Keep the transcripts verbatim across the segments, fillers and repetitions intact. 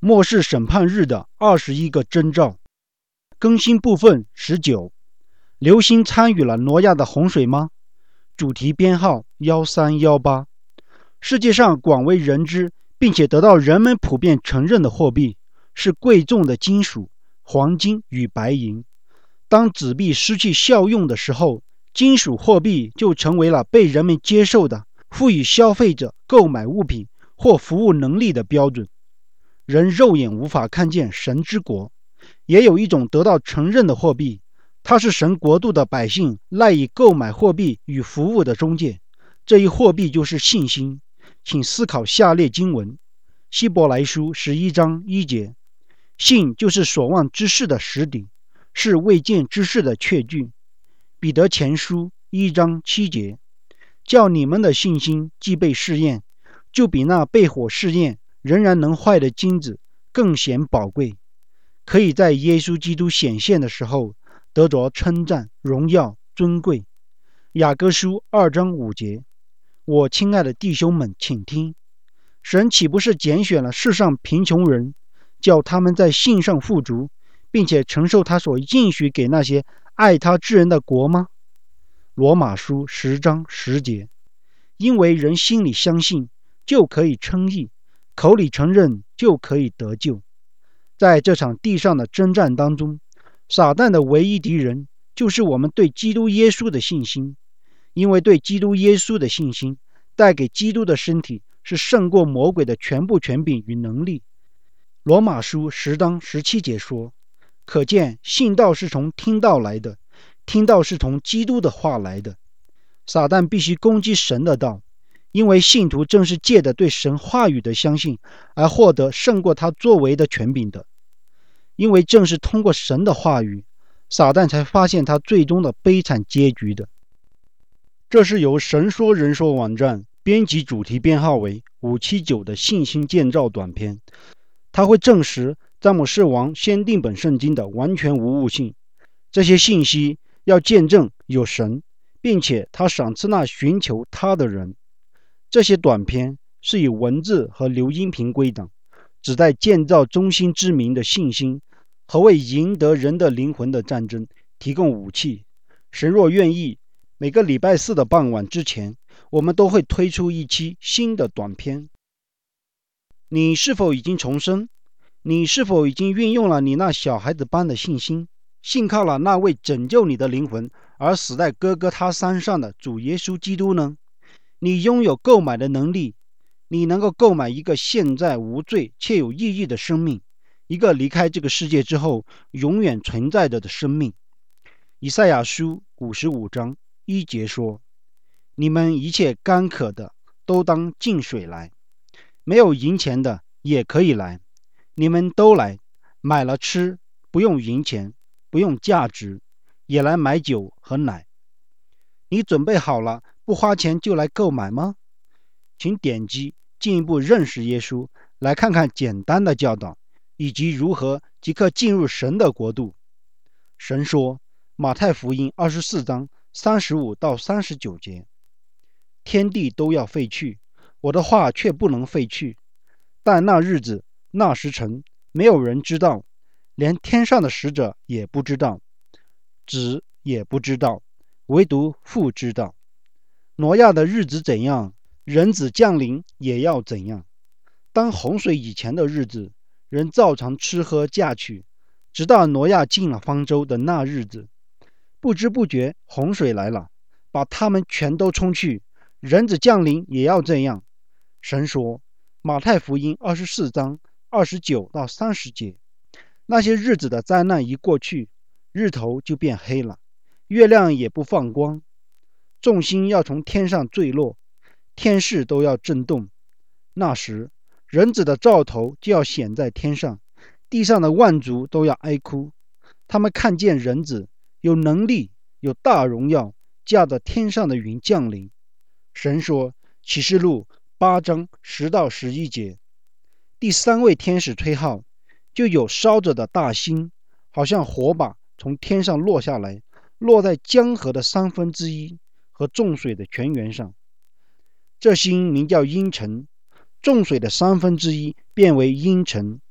末世审判日的二十一个征兆。更新部分十九，流星参与了挪亚的洪水吗？主题编号一三一八。世界上广为人知并且得到人们普遍承认的货币是贵重的金属黄金与白银。当纸币失去效用的时候，金属货币就成为了被人们接受的赋予消费者购买物品或服务能力的标准。人肉眼无法看见神之国，也有一种得到承认的货币，它是神国度的百姓赖以购买货币与服务的中介。这一货币就是信心。请思考下列经文：希伯来书十一章一节，信就是所望之事的实底，是未见之事的确据。彼得前书一章七节，叫你们的信心既被试验，就比那被火试验仍然能坏的金子更显宝贵，可以在耶稣基督显现的时候得着称赞、荣耀、尊贵。雅各书二章五节，我亲爱的弟兄们，请听，神岂不是拣选了世上贫穷人，叫他们在信上富足，并且承受他所应许给那些爱他之人的国吗？罗马书十章十节，因为人心里相信就可以称义，口里承认就可以得救。在这场地上的征战当中，撒旦的唯一敌人就是我们对基督耶稣的信心，因为对基督耶稣的信心带给基督的身体是胜过魔鬼的全部权柄与能力。罗马书十章十七节说，可见信道是从听道来的，听道是从基督的话来的。撒旦必须攻击神的道，因为信徒正是借着对神话语的相信而获得胜过他作为的权柄的。因为正是通过神的话语，撒旦才发现他最终的悲惨结局的。这是由神说人说网站编辑主题编号为五七九的信心建造短篇，它会证实詹姆士王先定本圣经的完全无误性。这些信息要见证有神，并且他赏赐那寻求他的人。这些短篇是以文字和流音频归档，旨在建造中心之民的信心和为赢得人的灵魂的战争提供武器。神若愿意，每个礼拜四的傍晚之前，我们都会推出一期新的短篇。你是否已经重生？你是否已经运用了你那小孩子般的信心，信靠了那位拯救你的灵魂而死在哥哥他山上的主耶稣基督呢？你拥有购买的能力，你能够购买一个现在无罪且有意义的生命，一个离开这个世界之后永远存在着的生命。以赛亚书五十五章一节说，你们一切干渴的都当进水来，没有银钱的也可以来，你们都来，买了吃，不用银钱，不用价值，也来买酒和奶。你准备好了不花钱就来购买吗？请点击进一步认识耶稣，来看看简单的教导，以及如何即刻进入神的国度。神说，马太福音二十四章三十五到三十九节，天地都要废去，我的话却不能废去。但那日子那时辰，没有人知道，连天上的使者也不知道，子也不知道，唯独父知道。挪亚的日子怎样，人子降临也要怎样。当洪水以前的日子，人照常吃喝嫁娶，直到挪亚进了方舟的那日子。不知不觉洪水来了，把他们全都冲去，人子降临也要这样。神说，马太福音二十四章二十九到三十节，那些日子的灾难一过去，日头就变黑了，月亮也不放光，众星要从天上坠落，天势都要震动。那时，人子的兆头就要显在天上，地上的万族都要哀哭。他们看见人子有能力，有大荣耀，驾着天上的云降临。神说，启示录八章十到十一节，第三位天使吹号，就有烧着的大星，好像火把从天上落下来，落在江河的三分之一和众水的泉源上。这星名叫阴沉，众水的三分之一变为阴沉，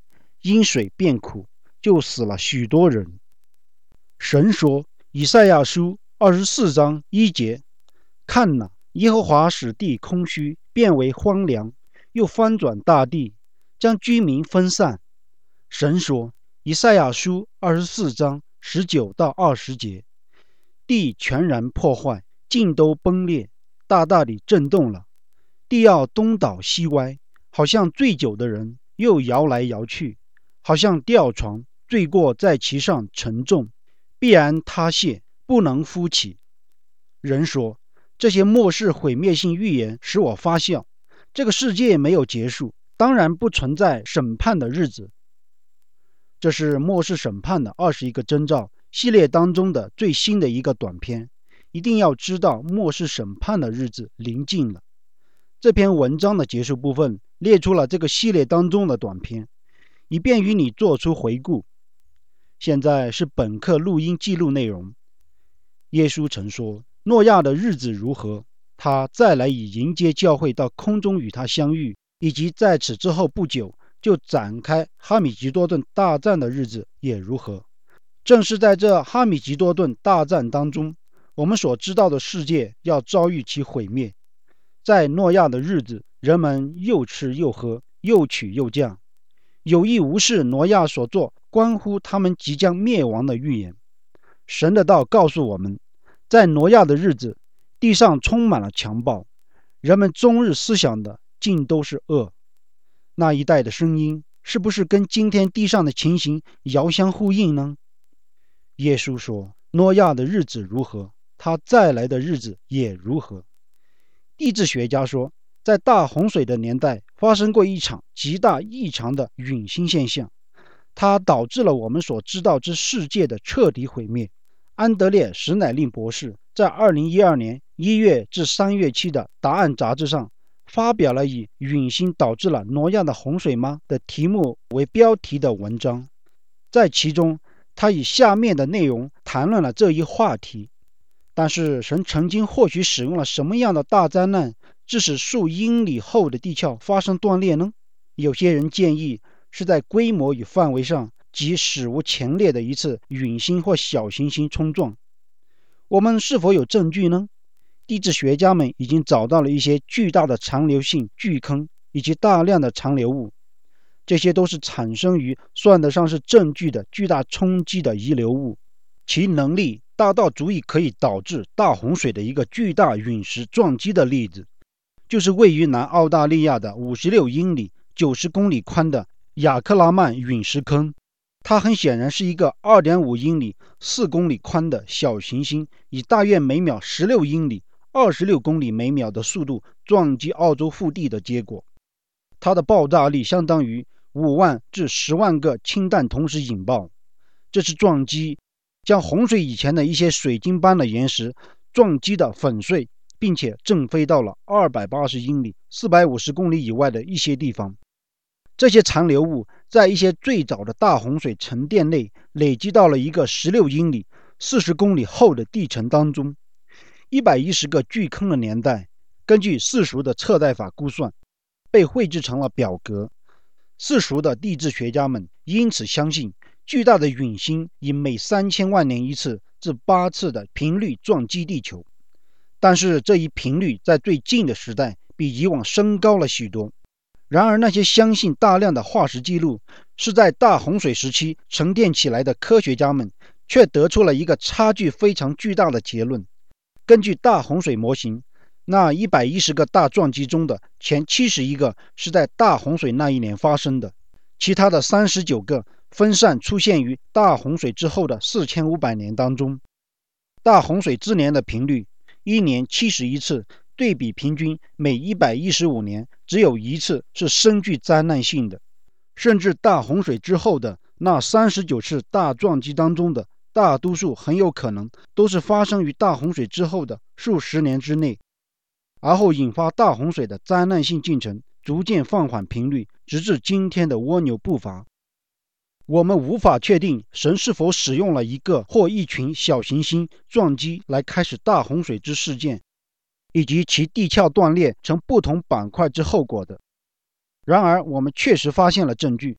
因水变苦，就死了许多人。神说，以赛亚书二十四章一节，看哪，耶和华使地空虚，变为荒凉，又翻转大地，将居民分散。神说，以赛亚书二十四章十九到二十节，地全然破坏，尽都崩裂，大大地震动了，地要东倒西歪，好像醉酒的人，又摇来摇去，好像吊床，坠过在其上沉重，必然塌陷，不能扶起。人说，这些末世毁灭性预言使我发笑，这个世界没有结束，当然不存在审判的日子。这是末世审判的二十一个征兆系列当中的最新的一个短篇，一定要知道末世审判的日子临近了。这篇文章的结束部分列出了这个系列当中的短篇，以便于你做出回顾。现在是本课录音记录内容。耶稣曾说，诺亚的日子如何，他再来以迎接教会到空中与他相遇，以及在此之后不久就展开哈米吉多顿大战的日子也如何。正是在这哈米吉多顿大战当中，我们所知道的世界要遭遇其毁灭。在诺亚的日子，人们又吃又喝，又娶又嫁，有意无视挪亚所做关乎他们即将灭亡的预言。神的道告诉我们，在挪亚的日子，地上充满了强暴，人们终日思想的尽都是恶。那一代的声音是不是跟今天地上的情形遥相呼应呢？耶稣说，挪亚的日子如何，他再来的日子也如何。地质学家说，在大洪水的年代发生过一场极大异常的陨星现象，它导致了我们所知道之世界的彻底毁灭。安德烈·史乃令博士在二零一二年一月至三月期的《答案》杂志上发表了以“陨星导致了挪亚的洪水吗”的题目为标题的文章，在其中他以下面的内容谈论了这一话题。但是神曾经或许使用了什么样的大灾难，致使数英里厚的地壳发生断裂呢？有些人建议是在规模与范围上极史无前例的一次陨星或小行星冲撞。我们是否有证据呢？地质学家们已经找到了一些巨大的残留性巨坑以及大量的残留物，这些都是产生于算得上是证据的巨大冲击的遗留物，其能力大到足以可以导致大洪水的一个巨大陨石撞击的例子，就是位于南澳大利亚的五十六英里九十公里宽的雅克拉曼陨石坑。它很显然是一个 二点五英里四公里宽的小行星，以大约每秒十六英里二十六公里每秒的速度撞击澳洲腹地的结果。它的爆炸力相当于五万至十万个氢弹同时引爆。这次撞击将洪水以前的一些水晶般的岩石撞击的粉碎，并且震飞到了二百八十英里四百五十公里以外的一些地方。这些残留物在一些最早的大洪水沉淀内累积到了一个十六英里四十公里厚的地层当中。一百一十个巨坑的年代根据世俗的测代法估算，被绘制成了表格。世俗的地质学家们因此相信，巨大的陨星以每三千万年一次至八次的频率撞击地球。但是这一频率在最近的时代比以往升高了许多。然而那些相信大量的化石记录是在大洪水时期沉淀起来的科学家们却得出了一个差距非常巨大的结论。根据大洪水模型，那一百一十个大撞击中的前七十一个是在大洪水那一年发生的，其他的三十九个分散出现于大洪水之后的四千五百年当中。大洪水之年的频率一年七十一次，对比平均每一百一十五年只有一次是深具灾难性的。甚至大洪水之后的那三十九次大撞击当中的大多数很有可能都是发生于大洪水之后的数十年之内，而后引发大洪水的灾难性进程逐渐放缓频率，直至今天的蜗牛步伐。我们无法确定神是否使用了一个或一群小行星撞击来开始大洪水之事件，以及其地壳断裂成不同板块之后果的。然而我们确实发现了证据，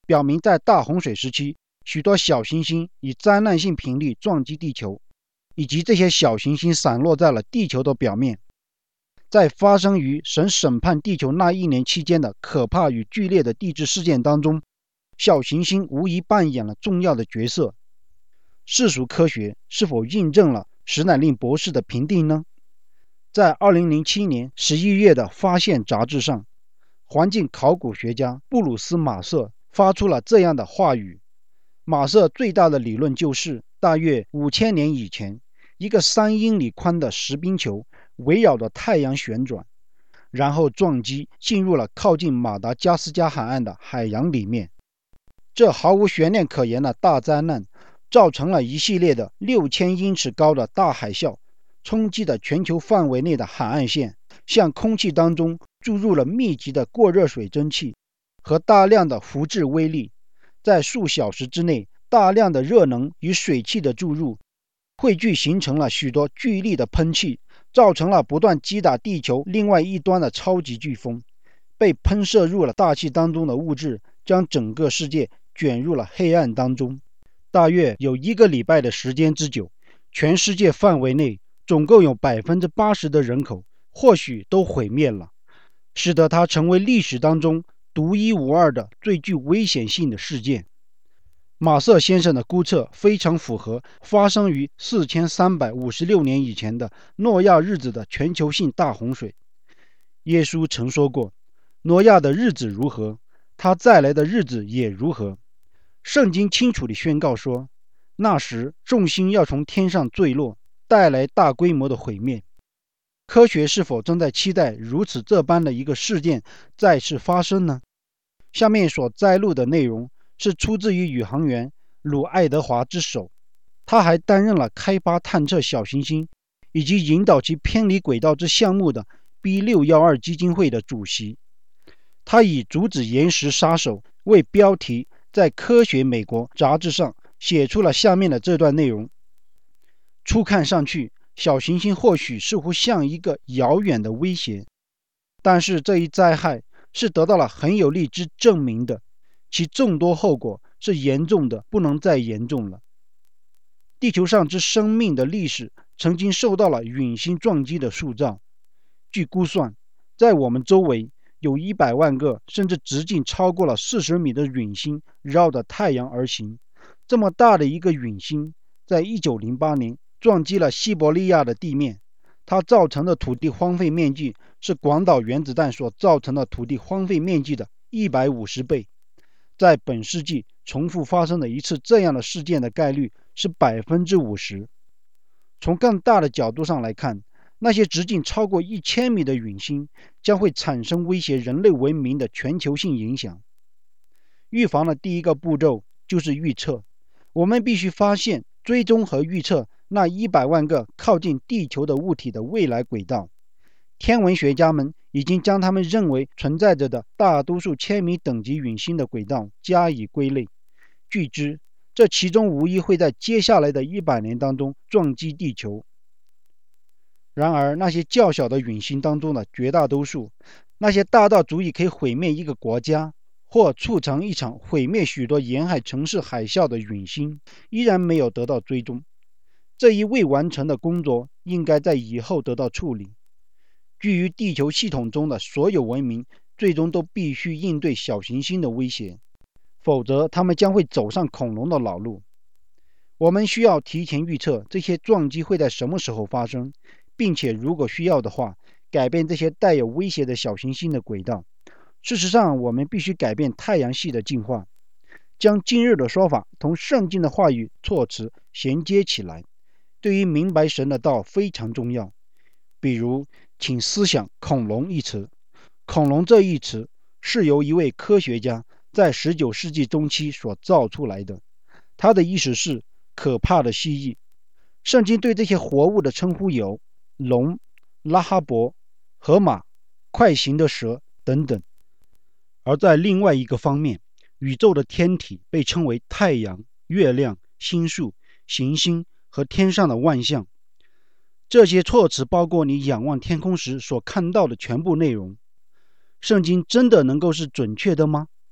表明在大洪水时期，许多小行星以灾难性频率撞击地球，以及这些小行星散落在了地球的表面。在发生于神审判地球那一年期间的可怕与剧烈的地质事件当中，小行星无疑扮演了重要的角色。世俗科学是否印证了史乃令博士的评定呢？在二零零七年十一月的《发现》杂志上，环境考古学家布鲁斯·马瑟发出了这样的话语。马瑟最大的理论就是，大约五千年以前，一个三英里宽的石冰球围绕着太阳旋转，然后撞击进入了靠近马达加斯加海岸的海洋里面。这毫无悬念可言的大灾难造成了一系列的六千英尺高的大海啸，冲击的全球范围内的海岸线，向空气当中注入了密集的过热水蒸气和大量的辐质微粒。在数小时之内，大量的热能与水汽的注入汇聚形成了许多巨力的喷气，造成了不断击打地球另外一端的超级飓风。被喷射入了大气当中的物质将整个世界卷入了黑暗当中。大约有一个礼拜的时间之久，全世界范围内总共有 百分之八十 的人口或许都毁灭了，使得它成为历史当中独一无二的最具危险性的事件。马瑟先生的估测非常符合发生于四千三百五十六年以前的诺亚日子的全球性大洪水。耶稣曾说过，诺亚的日子如何，他再来的日子也如何。圣经清楚地宣告说，那时众星要从天上坠落，带来大规模的毁灭。科学是否正在期待如此这般的一个事件再次发生呢？下面所摘录的内容是出自于宇航员鲁爱德华之手，他还担任了开发探测小行星以及引导其偏离轨道之项目的 B 六一二 基金会的主席。他以阻止岩石杀手为标题，在科学美国杂志上写出了下面的这段内容。初看上去，小行星或许似乎像一个遥远的威胁，但是这一灾害是得到了很有力之证明的，其众多后果是严重的不能再严重了。地球上之生命的历史曾经受到了陨星撞击的塑造。据估算，在我们周围有一百万个甚至直径超过了四十米的陨星绕着太阳而行。这么大的一个陨星在一九零八年撞击了西伯利亚的地面，它造成的土地荒废面积是广岛原子弹所造成的土地荒废面积的一百五十倍。在本世纪重复发生的一次这样的事件的概率是 百分之五十。 从更大的角度上来看，那些直径超过一千米的陨星将会产生威胁人类文明的全球性影响。预防的第一个步骤就是预测，我们必须发现、追踪和预测那一百万个靠近地球的物体的未来轨道。天文学家们已经将他们认为存在着的大多数千米等级陨星的轨道加以归类。据知，这其中无疑会在接下来的一百年当中撞击地球。然而，那些较小的陨星当中的绝大多数，那些大到足以可以毁灭一个国家，或促成一场毁灭许多沿海城市海啸的陨星，依然没有得到追踪。这一未完成的工作应该在以后得到处理。基于地球系统中的所有文明最终都必须应对小行星的威胁，否则他们将会走上恐龙的老路。我们需要提前预测这些撞击会在什么时候发生，并且如果需要的话，改变这些带有威胁的小行星的轨道。事实上，我们必须改变太阳系的进化，将今日的说法同圣经的话语措辞衔接起来。对于明白神的道非常重要。比如，请思想恐龙一词。恐龙这一词是由一位科学家在十九世纪中期所造出来的，它的意思是可怕的蜥蜴。圣经对这些活物的称呼有龙、拉哈伯、河马、快行的蛇等等。而在另外一个方面，宇宙的天体被称为太阳、月亮、星宿、行星和天上的万象。这些措辞包括你仰望天空时所看到的全部内容。圣经真的能够是准确的吗？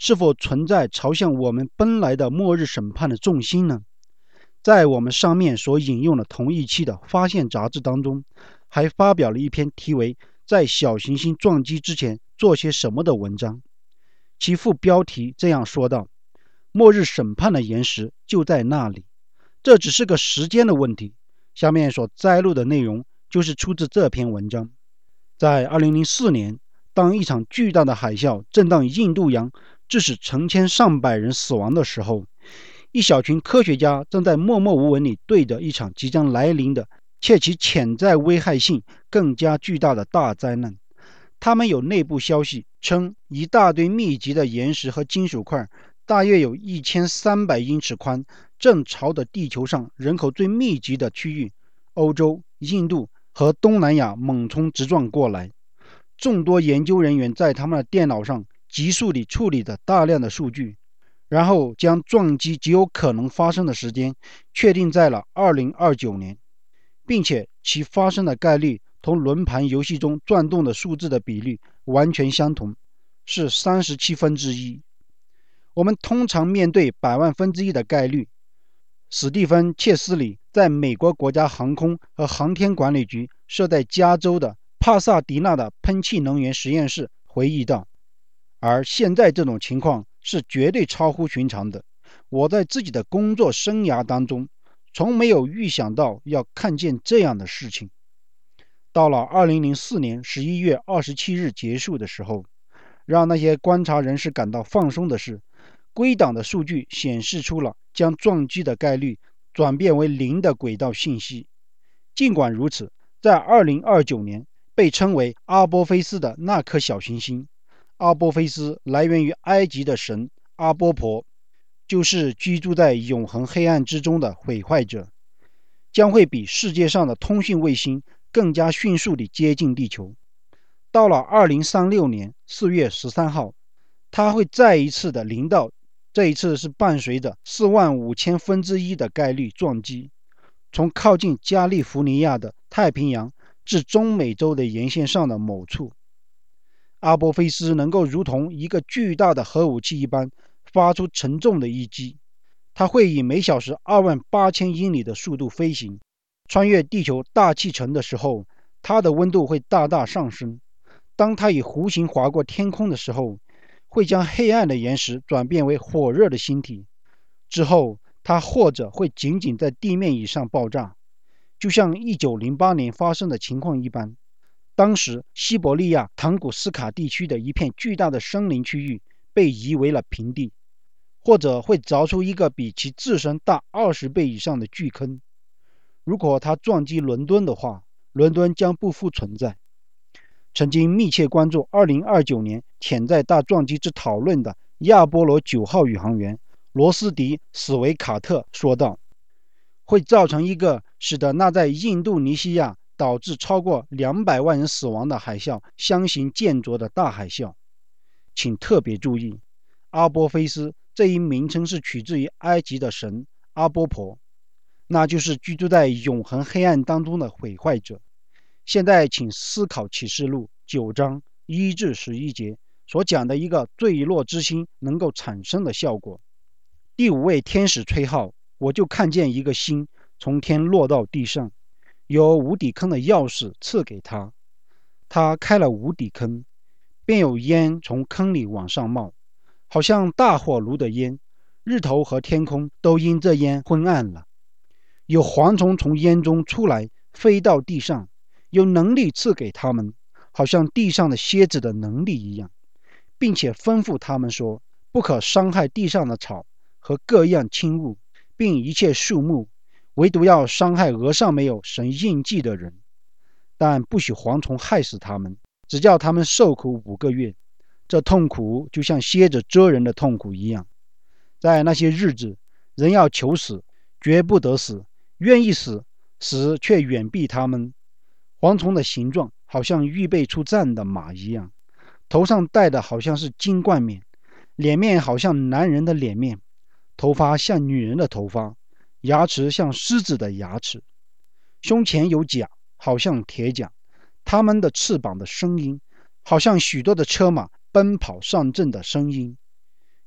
是否存在朝向我们奔来的末日审判的重心呢？在我们上面所引用的同一期的《发现》杂志当中，还发表了一篇题为在小行星撞击之前做些什么的文章。其副标题这样说道：末日审判的岩石就在那里，这只是个时间的问题。下面所摘录的内容就是出自这篇文章。在二零零四年，当一场巨大的海啸震荡印度洋，致使成千上百人死亡的时候，一小群科学家正在默默无闻地对着一场即将来临的且其潜在危害性更加巨大的大灾难。他们有内部消息称，一大堆密集的岩石和金属块，大约有一千三百英尺宽，正朝着地球上人口最密集的区域欧洲、印度和东南亚猛冲直撞过来。众多研究人员在他们的电脑上急速地处理着大量的数据，然后将撞击极有可能发生的时间确定在了二零二九年，并且其发生的概率同轮盘游戏中转动的数字的比例完全相同，是三十七分之一。我们通常面对百万分之一的概率。史蒂芬·切斯里在美国国家航空和航天管理局设在加州的帕萨迪纳的喷气能源实验室回忆道，而现在这种情况是绝对超乎寻常的。我在自己的工作生涯当中从没有预想到要看见这样的事情。到了二零零四年十一月二十七日结束的时候，让那些观察人士感到放松的是，归档的数据显示出了将撞击的概率转变为零的轨道信息。尽管如此，在二零二九年被称为阿波菲斯的那颗小行星，阿波菲斯来源于埃及的神阿波婆，就是居住在永恒黑暗之中的毁坏者，将会比世界上的通讯卫星更加迅速地接近地球。到了二零三六年四月十三号，它会再一次的临到，这一次是伴随着四万五千分之一的概率撞击，从靠近加利福尼亚的太平洋至中美洲的沿线上的某处。阿波菲斯能够如同一个巨大的核武器一般发出沉重的一击，它会以每小时二万八千英里的速度飞行，穿越地球大气层的时候，它的温度会大大上升。当它以弧形划过天空的时候，会将黑暗的岩石转变为火热的星体，之后它或者会仅仅在地面以上爆炸，就像一九零八年发生的情况一般。当时西伯利亚唐古斯卡地区的一片巨大的森林区域被夷为了平地，或者会凿出一个比其自身大二十倍以上的巨坑。如果它撞击伦敦的话，伦敦将不复存在。曾经密切关注二零二九年潜在大撞击之讨论的亚波罗九号宇航员罗斯迪·史维卡特说道，会造成一个使得那在印度尼西亚导致超过两百万人死亡的海啸相形见绌的大海啸。请特别注意，阿波菲斯这一名称是取自于埃及的神阿波婆，那就是居住在永恒黑暗当中的毁坏者。现在请思考启示录九章一至十一节所讲的一个坠落之星能够产生的效果。第五位天使吹号，我就看见一个星从天落到地上，有无底坑的钥匙赐给他，他开了无底坑，便有烟从坑里往上冒，好像大火炉的烟，日头和天空都因这烟昏暗了。有蝗虫从烟中出来，飞到地上，有能力赐给他们，好像地上的蝎子的能力一样，并且吩咐他们说，不可伤害地上的草和各样轻物，并一切树木，唯独要伤害额上没有神印记的人，但不许蝗虫害死他们，只叫他们受苦五个月。这痛苦就像蝎子蛰人的痛苦一样。在那些日子，人要求死，绝不得死；愿意死，死却远避他们。蝗虫的形状好像预备出战的马一样，头上戴的好像是金冠冕，脸面好像男人的脸面，头发像女人的头发，牙齿像狮子的牙齿，胸前有甲，好像铁甲，它们的翅膀的声音好像许多的车马奔跑上阵的声音。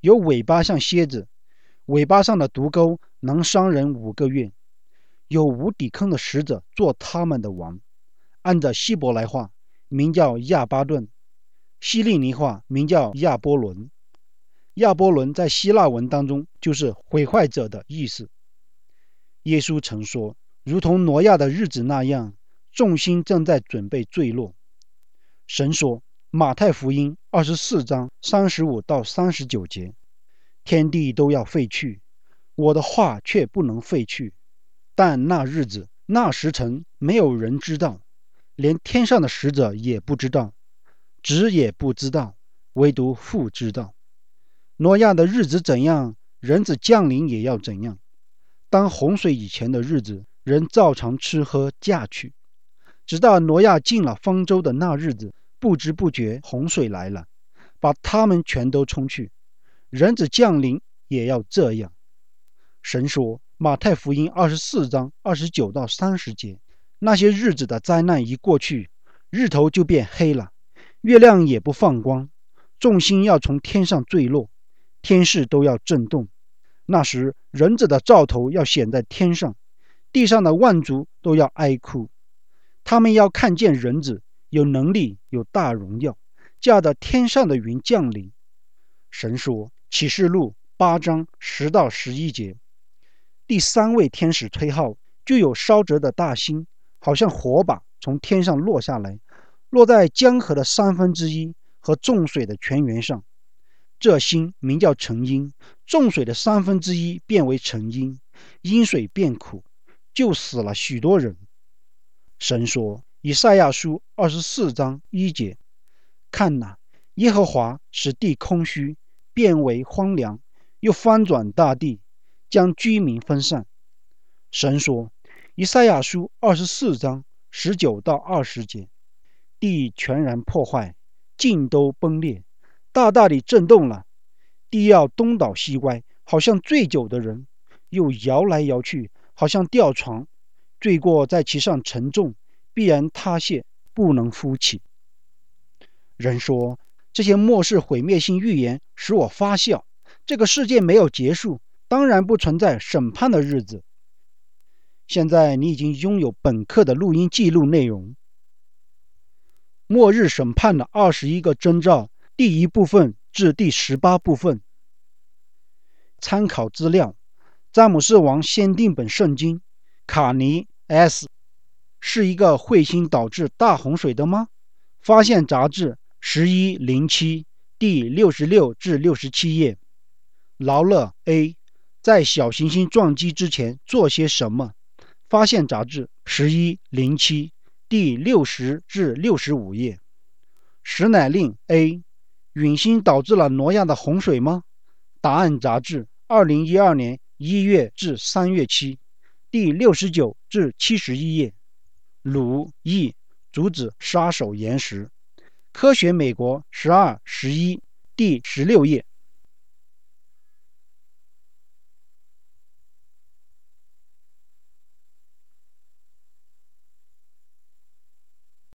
有尾巴像蝎子，尾巴上的毒钩能伤人五个月。有无底坑的使者做他们的王，按照希伯来话名叫亚巴顿，希利尼话名叫亚波伦。亚波伦在希腊文当中就是毁坏者的意思。耶稣曾说，如同挪亚的日子那样，众星正在准备坠落。神说，马太福音二十四章三十五到三十九节，天地都要废去，我的话却不能废去。但那日子那时辰没有人知道，连天上的使者也不知道，子也不知道，唯独父知道。挪亚的日子怎样，人子降临也要怎样。当洪水以前的日子，人照常吃喝嫁娶，直到挪亚进了方舟的那日子，不知不觉洪水来了，把他们全都冲去。人子降临也要这样。神说，马太福音二十四章二十九到三十节，那些日子的灾难一过去，日头就变黑了，月亮也不放光，众星要从天上坠落，天势都要震动。那时人子的兆头要显在天上，地上的万族都要哀哭。他们要看见人子有能力，有大荣耀，驾着天上的云降临。神说，启示录八章十到十一节，第三位天使吹号，就有烧着的大星，好像火把从天上落下来，落在江河的三分之一和众水的泉源上。这星名叫沉阴，众水的三分之一变为沉阴，阴水变苦，就死了许多人。神说，以赛亚书二十四章一节，看哪，耶和华使地空虚，变为荒凉，又翻转大地，将居民分散。神说，以赛亚书二十四章十九到二十节，地全然破坏，尽都崩裂，大大地震动了，地要东倒西歪，好像醉酒的人，又摇来摇去，好像吊床，罪过在其上沉重，必然塌陷，不能复起。人说，这些末世毁灭性预言使我发笑，这个世界没有结束，当然不存在审判的日子。现在你已经拥有本课的录音记录内容。末日审判的二十一个征兆，第一部分至第十八部分。参考资料：詹姆士王先定本圣经，卡尼 S 是一个彗星导致大洪水的吗？发现杂志十一零七第六十六至六十七页。劳勒 A 在小行星撞击之前做些什么？发现杂志十一零七第六十至六十五页。史乃令 A 陨星导致了挪亚的洪水吗？答案杂志二零一二年一月至三月期第六十九至七十一页。鲁 E 阻止杀手岩石。科学美国十二十一第十六页。